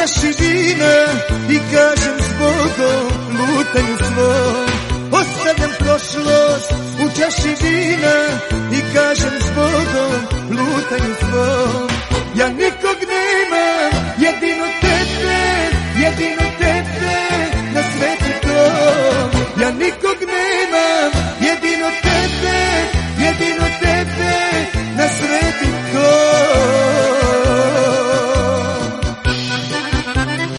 čaši vina i kažem s Bogom lutanju svom. Ostavljam prošlost u čaši vina i kažem s Bogom lutanju svom. Ja nikog nemam, jedino tebe na svetu tom. Ja nikog